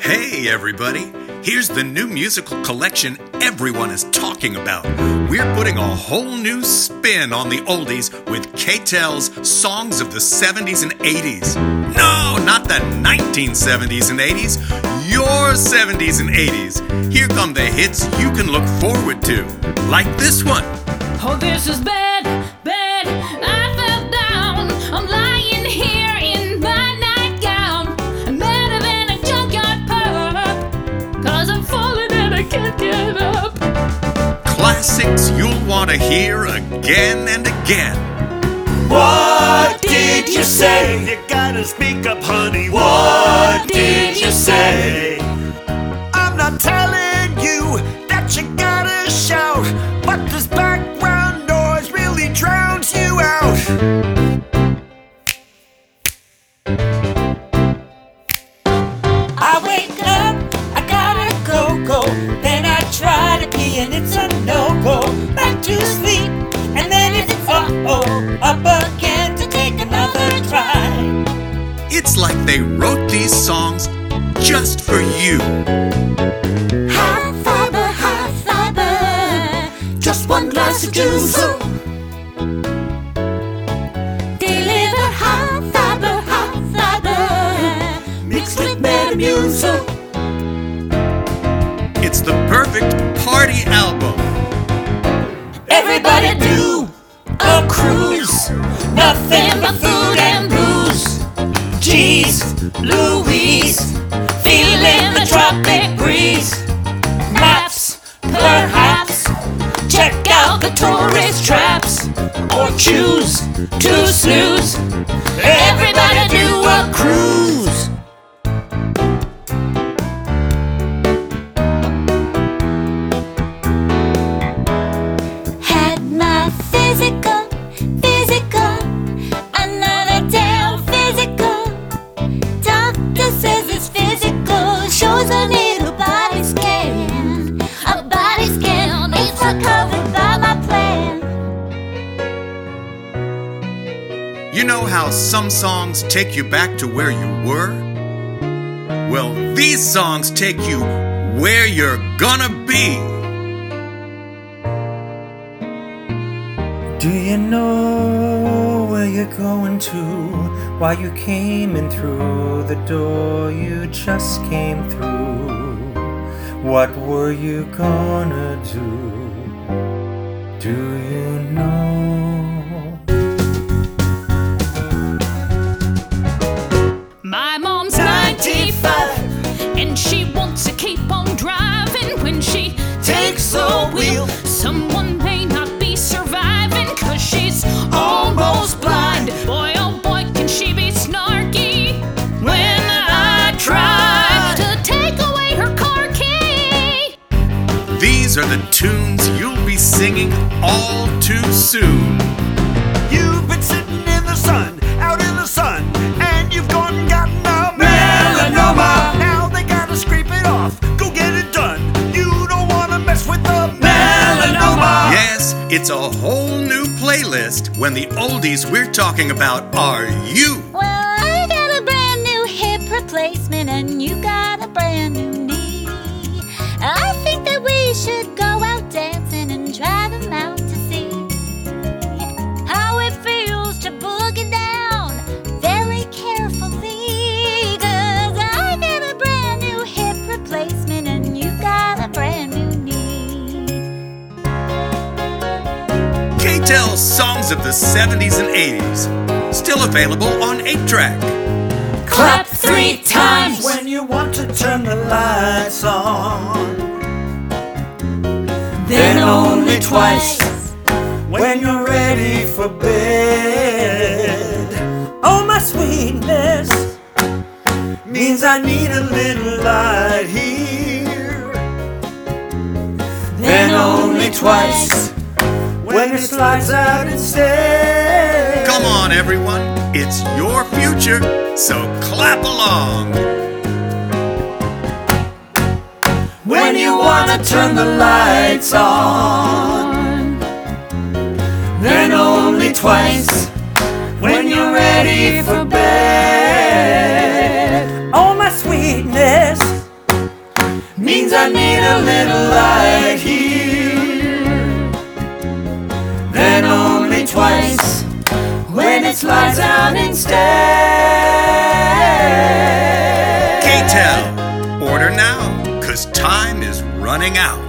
Hey everybody, here's the new musical collection everyone is talking about. We're putting a whole new spin on the oldies with K-Tel's Songs of the 70s and 80s. No, not the 1970s and 80s, your 70s and 80s. Here come the hits you can look forward to, like this one. Oh, this is bad, bad, I fell down. I'm lying here in my nightgown. I'm better than a junkyard pup, 'cause I'm falling and I can't get up. Classics you'll want to hear again and again. What did you say? You gotta speak up, honey. What did you say? I'm not telling you that you gotta shout, but this background noise really drowns you out. I wake up, I gotta go. Then I try to pee and it's a no-go. Back to sleep, and then it's up again to take another try. It's like they wrote these songs just for you. High fiber, just one glass of juice. Deliver high fiber, mixed with Metamucil. It's the perfect party album. Everybody do a cruise, nothing but food and booze. Geez, Louise, feeling the tropic breeze. Maps, perhaps, check out the tourist traps, or choose to snooze. Everybody do a cruise. Had my physical, another day on physical. Doctor says it's physical, shows a little body scan. A body scan, it's covered by my plan. You know how some songs take you back to where you were? Well, these songs take you where you're gonna be. Do you know where you're going to? Why you came in through the door you just came through? What were you gonna do? Do you know? My mom's 95, and she wants to keep on driving. When she takes the wheel, someone may not be surviving, 'cause she's almost blind. Boy, oh boy, can she be snarky when I try to take away her car key. These are the tunes you'll be singing all too soon. You've been sitting in the sun, out in the sun, and you've gone and gotten a melanoma. Now they gotta scrape it off, go get it done. You don't wanna mess with the melanoma. Yes, it's a whole new playlist when the oldies we're talking about are you. Well, I got a brand new hip replacement and you got a brand new knee. I think that we should go out dancing and try them out to see how it feels to boogie down very carefully. 'Cause I got a brand new hip replacement and you got a brand new knee. K-Tel's Songs of the 70s and 80s. Still available on 8-track. Clap 3 times when you want to turn the lights on. Then only twice when you're ready for bed. Oh, my sweetness means I need a little light here. Then only twice when it slides out instead. Come on, everyone. It's your future, so clap along. When you wanna turn the lights on, then only twice when you're ready for bed. Oh, my sweetness means I need a little light here. Then only twice when it's lights out instead. K-Tel, order now, 'cause time is running out.